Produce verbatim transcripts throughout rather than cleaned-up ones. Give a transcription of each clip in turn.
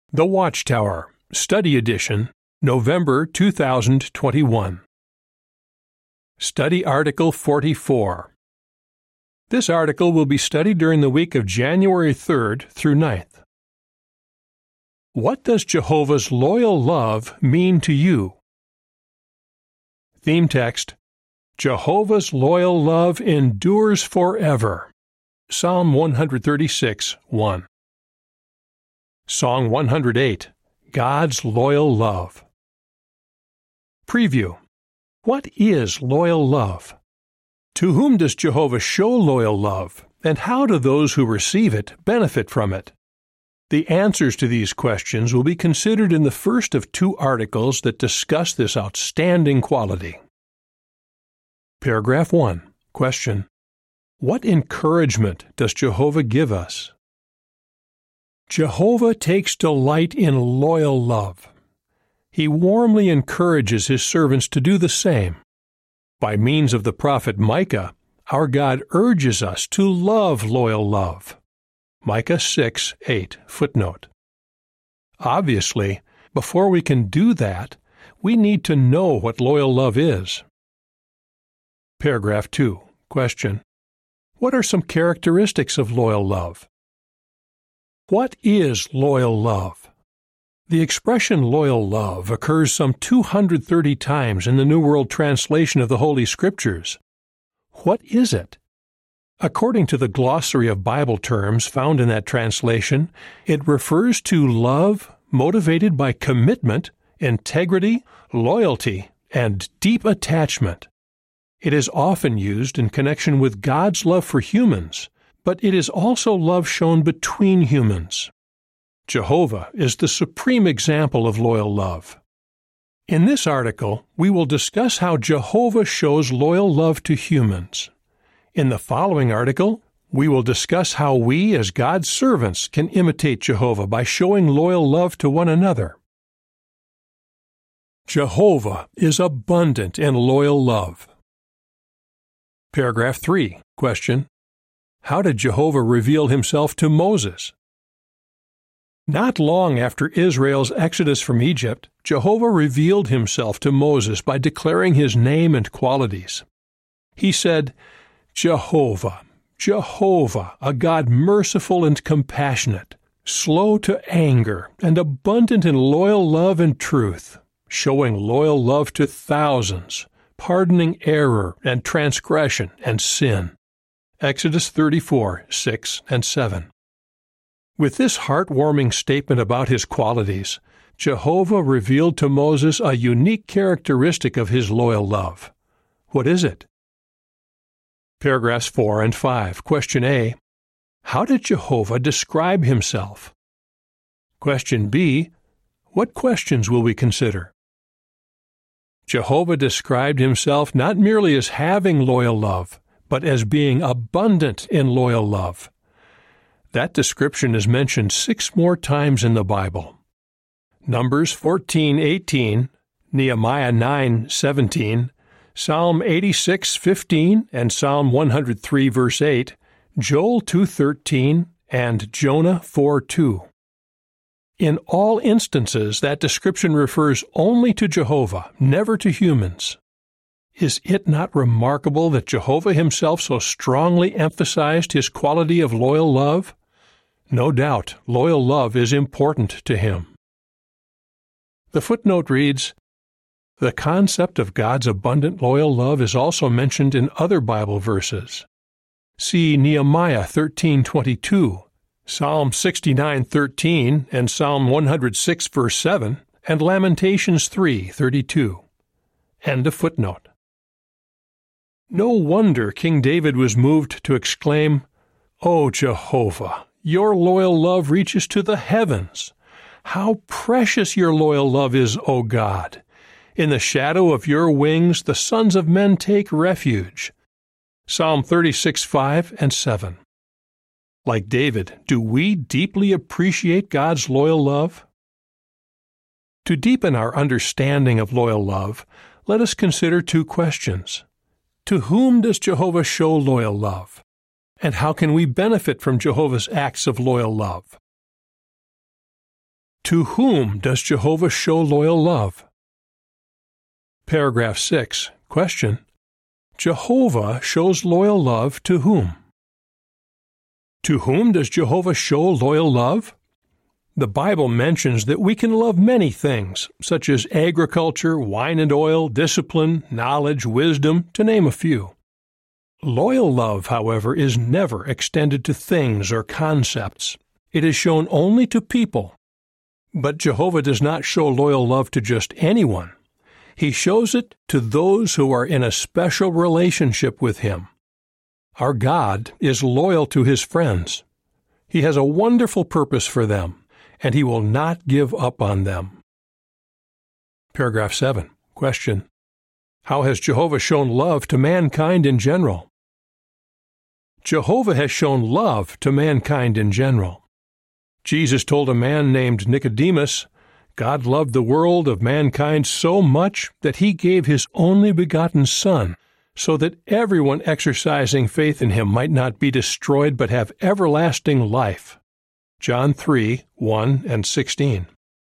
The Watchtower, Study Edition, November two thousand twenty-one. Study Article forty-four. This article will be studied during the week of January third through ninth. What does Jehovah's loyal love mean to you? Theme text: Jehovah's loyal love endures forever. Psalm one thirty-six, one. Song one hundred eight, God's Loyal Love. Preview. What is loyal love? To whom does Jehovah show loyal love, and how do those who receive it benefit from it? The answers to these questions will be considered in the first of two articles that discuss this outstanding quality. Paragraph one. Question. What encouragement does Jehovah give us? Jehovah takes delight in loyal love. He warmly encourages his servants to do the same. By means of the prophet Micah, our God urges us to love loyal love. Micah six, eight, footnote. Obviously, before we can do that, we need to know what loyal love is. Paragraph two. Question. What are some characteristics of loyal love? What is loyal love? The expression loyal love occurs some two hundred thirty times in the New World Translation of the Holy Scriptures. What is it? According to the glossary of Bible terms found in that translation, it refers to love motivated by commitment, integrity, loyalty, and deep attachment. It is often used in connection with God's love for humans, but it is also love shown between humans. Jehovah is the supreme example of loyal love. In this article, we will discuss how Jehovah shows loyal love to humans. In the following article, we will discuss how we as God's servants can imitate Jehovah by showing loyal love to one another. Jehovah is abundant in loyal love. Paragraph three. Question. How did Jehovah reveal himself to Moses? Not long after Israel's exodus from Egypt, Jehovah revealed himself to Moses by declaring his name and qualities. He said, Jehovah, Jehovah, a God merciful and compassionate, slow to anger, and abundant in loyal love and truth, showing loyal love to thousands, pardoning error and transgression and sin. Exodus thirty-four, six and seven. With this heartwarming statement about his qualities, Jehovah revealed to Moses a unique characteristic of his loyal love. What is it? Paragraphs four and five. Question A. How did Jehovah describe himself? Question B. What questions will we consider? Jehovah described himself not merely as having loyal love, but as being abundant in loyal love. That description is mentioned six more times in the Bible. Numbers fourteen, eighteen, Nehemiah nine, seventeen, Psalm eighty-six, fifteen, and Psalm one hundred three, verse eight, Joel two, thirteen, and Jonah four, two. In all instances, that description refers only to Jehovah, never to humans. Is it not remarkable that Jehovah himself so strongly emphasized his quality of loyal love? No doubt, loyal love is important to him. The footnote reads, the concept of God's abundant loyal love is also mentioned in other Bible verses. See Nehemiah thirteen twenty-two, Psalm sixty-nine thirteen, and Psalm one hundred six, verse seven, and Lamentations three thirty-two. End of footnote. No wonder King David was moved to exclaim, O Jehovah, your loyal love reaches to the heavens. How precious your loyal love is, O God! In the shadow of your wings the sons of men take refuge. Psalm thirty-six, five and seven. Like David, do we deeply appreciate God's loyal love? To deepen our understanding of loyal love, let us consider two questions. To whom does Jehovah show loyal love? And how can we benefit from Jehovah's acts of loyal love? To whom does Jehovah show loyal love? Paragraph six. Question. Jehovah shows loyal love to whom? To whom does Jehovah show loyal love? The Bible mentions that we can love many things, such as agriculture, wine and oil, discipline, knowledge, wisdom, to name a few. Loyal love, however, is never extended to things or concepts. It is shown only to people. But Jehovah does not show loyal love to just anyone. He shows it to those who are in a special relationship with Him. Our God is loyal to His friends. He has a wonderful purpose for them, and He will not give up on them. Paragraph seven. Question. How has Jehovah shown love to mankind in general? Jehovah has shown love to mankind in general. Jesus told a man named Nicodemus, God loved the world of mankind so much that He gave His only begotten Son, so that everyone exercising faith in Him might not be destroyed but have everlasting life. John three, one and sixteen.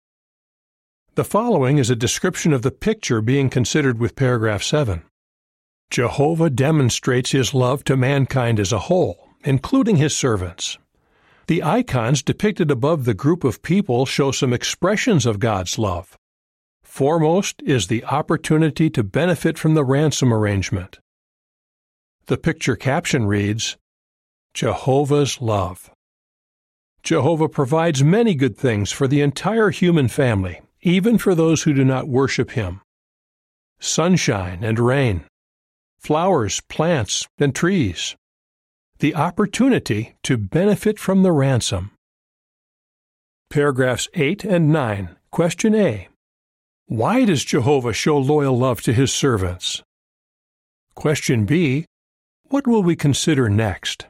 The following is a description of the picture being considered with paragraph seven. Jehovah demonstrates His love to mankind as a whole, including His servants. The icons depicted above the group of people show some expressions of God's love. Foremost is the opportunity to benefit from the ransom arrangement. The picture caption reads, Jehovah's love. Jehovah provides many good things for the entire human family, even for those who do not worship Him. Sunshine and rain, flowers, plants, and trees. The opportunity to benefit from the ransom. Paragraphs eight and nine. Question A. Why does Jehovah show loyal love to His servants? Question B. What will we consider next?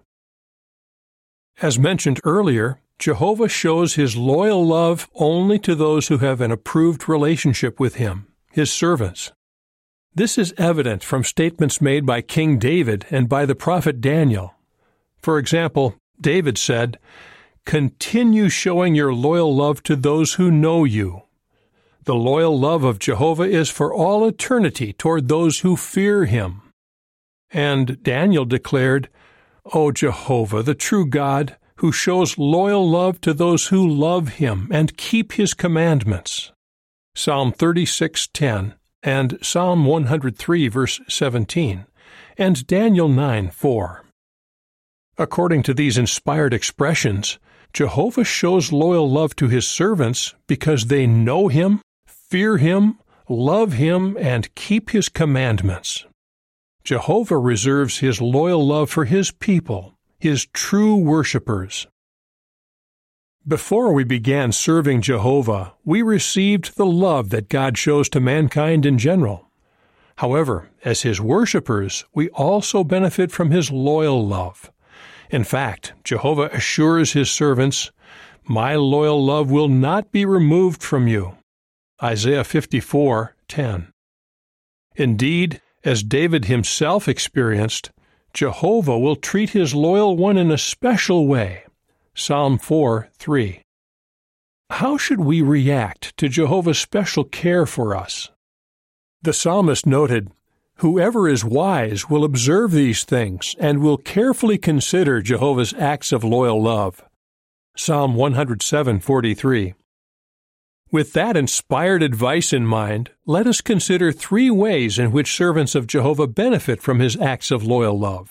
As mentioned earlier, Jehovah shows His loyal love only to those who have an approved relationship with Him, His servants. This is evident from statements made by King David and by the prophet Daniel. For example, David said, Continue showing your loyal love to those who know you. The loyal love of Jehovah is for all eternity toward those who fear Him. And Daniel declared, O Jehovah, the true God, who shows loyal love to those who love Him and keep His commandments. Psalm thirty-six ten and Psalm one hundred three, verse seventeen, and Daniel nine four. According to these inspired expressions, Jehovah shows loyal love to His servants because they know Him, fear Him, love Him, and keep His commandments. Jehovah reserves His loyal love for His people, His true worshipers. Before we began serving Jehovah, we received the love that God shows to mankind in general. However, as His worshipers, we also benefit from His loyal love. In fact, Jehovah assures His servants, My loyal love will not be removed from you. Isaiah fifty-four ten. Indeed, as David himself experienced, Jehovah will treat His loyal one in a special way. Psalm four three. How should we react to Jehovah's special care for us? The psalmist noted, Whoever is wise will observe these things and will carefully consider Jehovah's acts of loyal love. Psalm one oh seven forty-three. With that inspired advice in mind, let us consider three ways in which servants of Jehovah benefit from His acts of loyal love.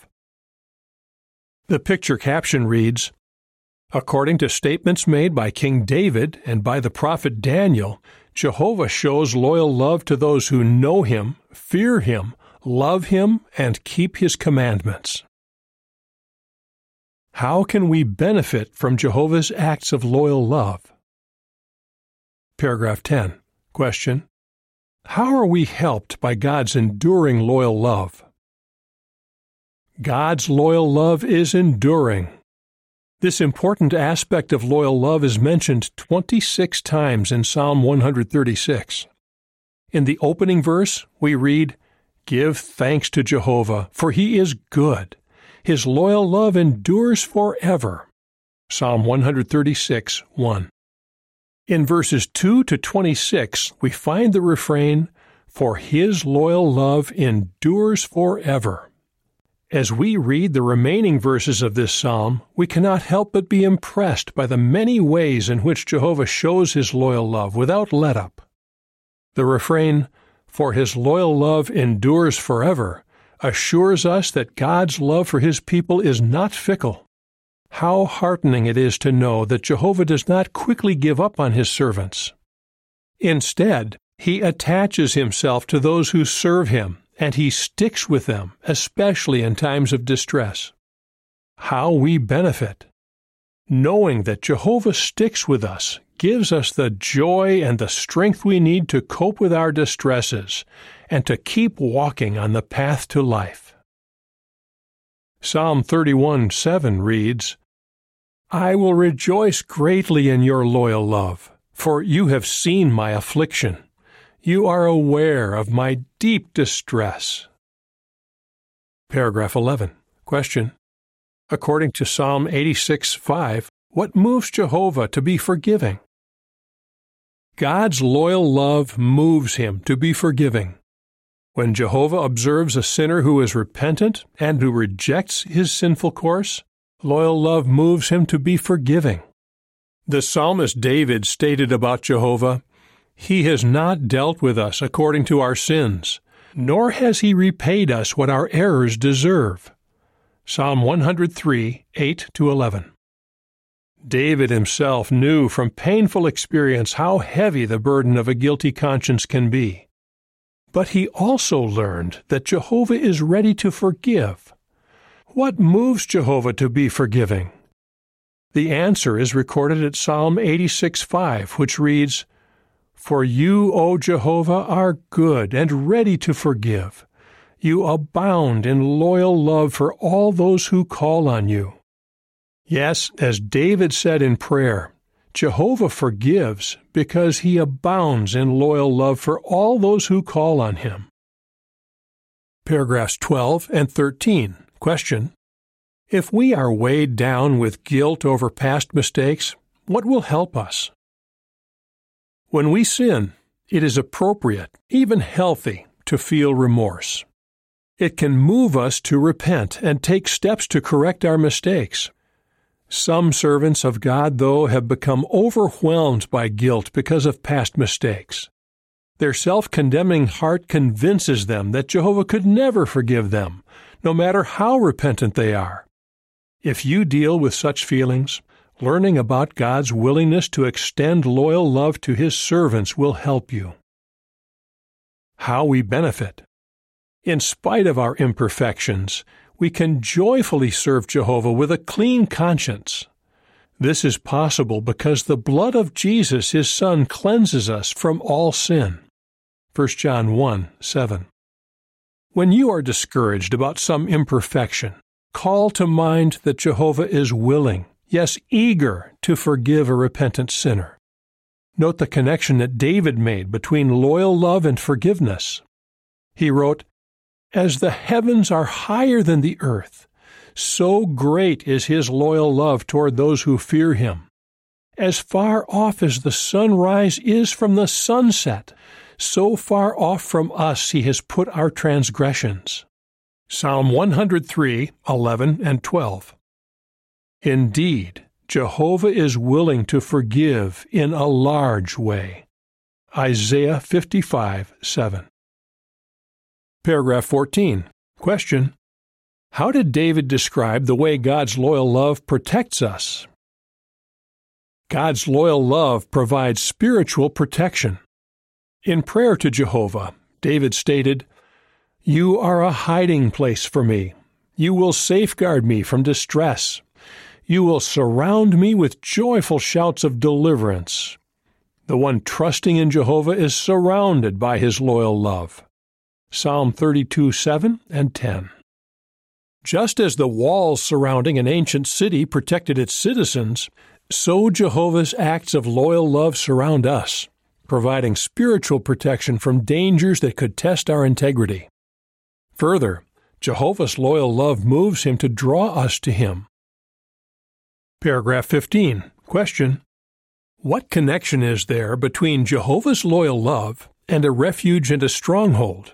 The picture caption reads, According to statements made by King David and by the prophet Daniel, Jehovah shows loyal love to those who know Him, fear Him, love Him, and keep His commandments. How can we benefit from Jehovah's acts of loyal love? Paragraph ten. Question. How are we helped by God's enduring loyal love? God's loyal love is enduring. This important aspect of loyal love is mentioned twenty-six times in Psalm one thirty-six. In the opening verse, we read, Give thanks to Jehovah, for He is good. His loyal love endures forever. Psalm one thirty-six one. In verses two to twenty-six, we find the refrain, "For his loyal love endures forever." As we read the remaining verses of this psalm, we cannot help but be impressed by the many ways in which Jehovah shows his loyal love without let-up. The refrain, "For his loyal love endures forever," assures us that God's love for his people is not fickle. How heartening it is to know that Jehovah does not quickly give up on his servants. Instead, he attaches himself to those who serve him, and he sticks with them, especially in times of distress. How we benefit! Knowing that Jehovah sticks with us gives us the joy and the strength we need to cope with our distresses and to keep walking on the path to life. Psalm thirty-one seven reads, "I will rejoice greatly in your loyal love, for you have seen my affliction. You are aware of my deep distress." Paragraph eleven. Question. According to Psalm eighty-six five, what moves Jehovah to be forgiving? God's loyal love moves him to be forgiving. When Jehovah observes a sinner who is repentant and who rejects his sinful course, loyal love moves him to be forgiving. The psalmist David stated about Jehovah, "He has not dealt with us according to our sins, nor has he repaid us what our errors deserve." Psalm one hundred three, eight to eleven. David himself knew from painful experience how heavy the burden of a guilty conscience can be. But he also learned that Jehovah is ready to forgive. What moves Jehovah to be forgiving? The answer is recorded at Psalm eighty-six five, which reads, "For you, O Jehovah, are good and ready to forgive. You abound in loyal love for all those who call on you." Yes, as David said in prayer, Jehovah forgives because he abounds in loyal love for all those who call on him. Paragraphs twelve and thirteen. Question. If we are weighed down with guilt over past mistakes, what will help us? When we sin, it is appropriate, even healthy, to feel remorse. It can move us to repent and take steps to correct our mistakes. Some servants of God, though, have become overwhelmed by guilt because of past mistakes. Their self-condemning heart convinces them that Jehovah could never forgive them, no matter how repentant they are. If you deal with such feelings, learning about God's willingness to extend loyal love to his servants will help you. How we benefit. In spite of our imperfections, we can joyfully serve Jehovah with a clean conscience. This is possible because the blood of Jesus, his Son, cleanses us from all sin. First John one seven. When you are discouraged about some imperfection, call to mind that Jehovah is willing, yes, eager, to forgive a repentant sinner. Note the connection that David made between loyal love and forgiveness. He wrote, "As the heavens are higher than the earth, so great is his loyal love toward those who fear him. As far off as the sunrise is from the sunset, so far off from us he has put our transgressions." Psalm one hundred three, eleven and twelve. Indeed, Jehovah is willing to forgive in a large way. Isaiah fifty-five, seven. Paragraph fourteen. Question. How did David describe the way God's loyal love protects us? God's loyal love provides spiritual protection. In prayer to Jehovah, David stated, "You are a hiding place for me. You will safeguard me from distress. You will surround me with joyful shouts of deliverance." The one trusting in Jehovah is surrounded by his loyal love. Psalm thirty-two seven and ten. Just as the walls surrounding an ancient city protected its citizens, so Jehovah's acts of loyal love surround us, providing spiritual protection from dangers that could test our integrity. Further, Jehovah's loyal love moves him to draw us to him. Paragraph fifteen. Question. What connection is there between Jehovah's loyal love and a refuge and a stronghold?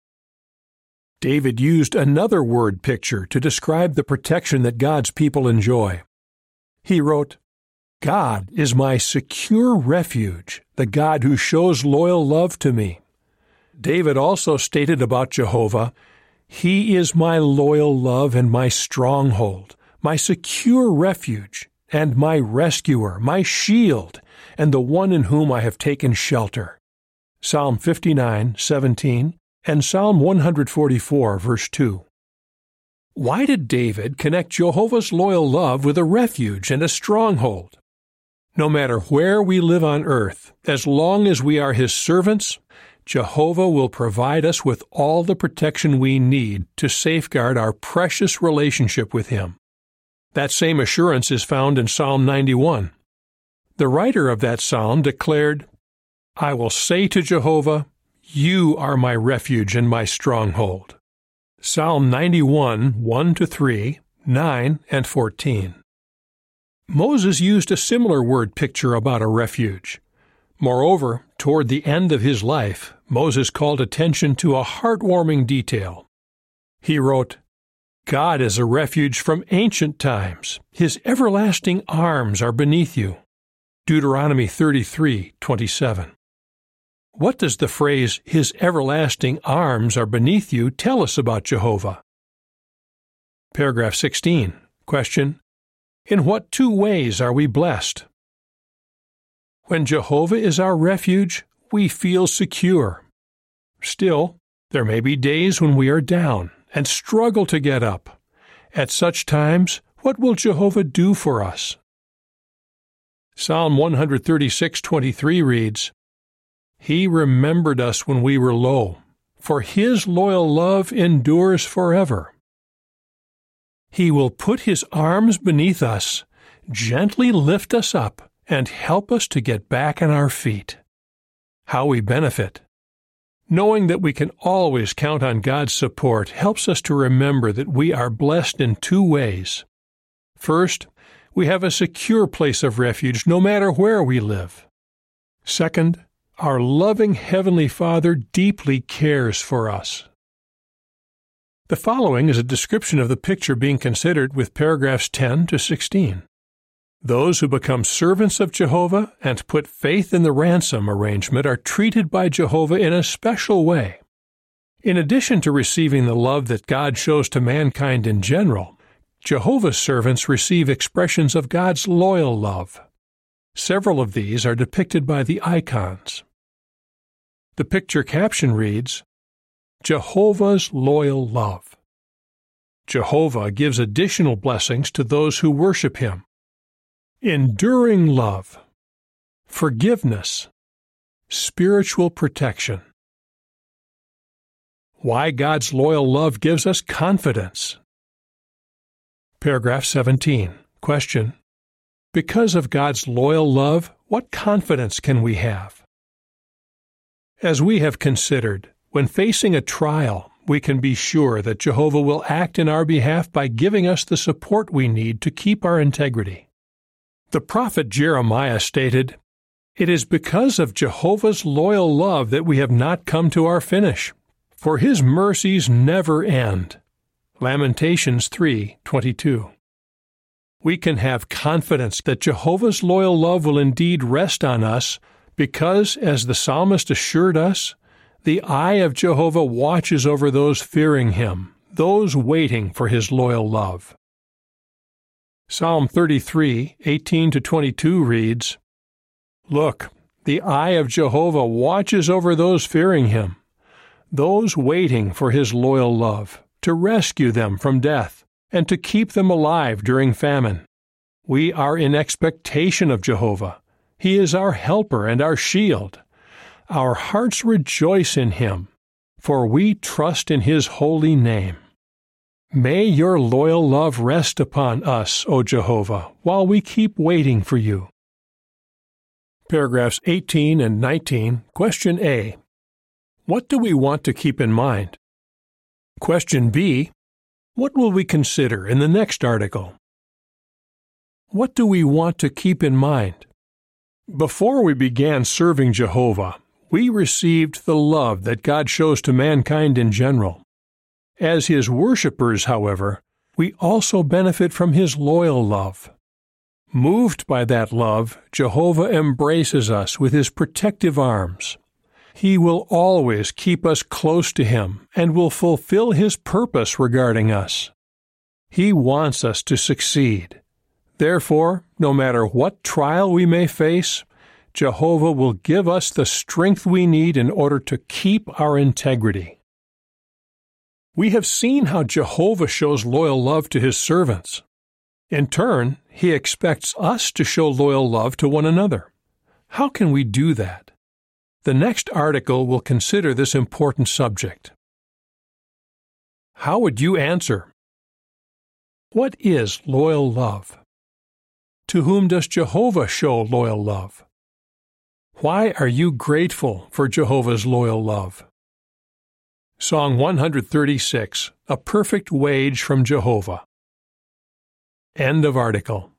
David used another word picture to describe the protection that God's people enjoy. He wrote, "God is my secure refuge, the God who shows loyal love to me." David also stated about Jehovah, "He is my loyal love and my stronghold, my secure refuge, and my rescuer, my shield, and the one in whom I have taken shelter." Psalm fifty-nine, seventeen, and Psalm one forty-four, verse two. Why did David connect Jehovah's loyal love with a refuge and a stronghold? No matter where we live on earth, as long as we are His servants, Jehovah will provide us with all the protection we need to safeguard our precious relationship with Him. That same assurance is found in Psalm ninety-one. The writer of that psalm declared, "I will say to Jehovah, You are my refuge and my stronghold." Psalm ninety-one, one to three, nine, and fourteen. Moses used a similar word picture about a refuge. Moreover, toward the end of his life, Moses called attention to a heartwarming detail. He wrote, "God is a refuge from ancient times. His everlasting arms are beneath you." Deuteronomy thirty-three, twenty-seven. What does the phrase, "His everlasting arms are beneath you," tell us about Jehovah? Paragraph sixteen. Question: In what two ways are we blessed? When Jehovah is our refuge, we feel secure. Still, there may be days when we are down and struggle to get up. At such times, what will Jehovah do for us? Psalm one thirty-six, twenty-three reads, "He remembered us when we were low, for His loyal love endures forever." He will put His arms beneath us, gently lift us up, and help us to get back on our feet. How we benefit. Knowing that we can always count on God's support helps us to remember that we are blessed in two ways. First, we have a secure place of refuge no matter where we live. Second, our loving Heavenly Father deeply cares for us. The following is a description of the picture being considered with paragraphs ten to sixteen. Those who become servants of Jehovah and put faith in the ransom arrangement are treated by Jehovah in a special way. In addition to receiving the love that God shows to mankind in general, Jehovah's servants receive expressions of God's loyal love. Several of these are depicted by the icons. The picture caption reads, "Jehovah's loyal love." Jehovah gives additional blessings to those who worship Him. Enduring love, forgiveness, spiritual protection. Why God's loyal love gives us confidence. Paragraph seventeen. Question: Because of God's loyal love, what confidence can we have? As we have considered, when facing a trial, we can be sure that Jehovah will act in our behalf by giving us the support we need to keep our integrity. The prophet Jeremiah stated, "It is because of Jehovah's loyal love that we have not come to our finish, for His mercies never end." Lamentations three twenty-two. We can have confidence that Jehovah's loyal love will indeed rest on us because, as the psalmist assured us, the eye of Jehovah watches over those fearing Him, those waiting for His loyal love. Psalm thirty-three, eighteen to twenty-two reads, "Look, the eye of Jehovah watches over those fearing Him, those waiting for His loyal love, to rescue them from death, and to keep them alive during famine. We are in expectation of Jehovah. He is our helper and our shield. Our hearts rejoice in Him, for we trust in His holy name. May your loyal love rest upon us, O Jehovah, while we keep waiting for you." Paragraphs eighteen and nineteen. Question A. What do we want to keep in mind? Question B. What will we consider in the next article? What do we want to keep in mind? Before we began serving Jehovah, we received the love that God shows to mankind in general. As His worshipers, however, we also benefit from His loyal love. Moved by that love, Jehovah embraces us with His protective arms. He will always keep us close to Him and will fulfill His purpose regarding us. He wants us to succeed. Therefore, no matter what trial we may face, Jehovah will give us the strength we need in order to keep our integrity. We have seen how Jehovah shows loyal love to His servants. In turn, He expects us to show loyal love to one another. How can we do that? The next article will consider this important subject. How would you answer? What is loyal love? To whom does Jehovah show loyal love? Why are you grateful for Jehovah's loyal love? Song one thirty-six, A Perfect Wage from Jehovah. End of article.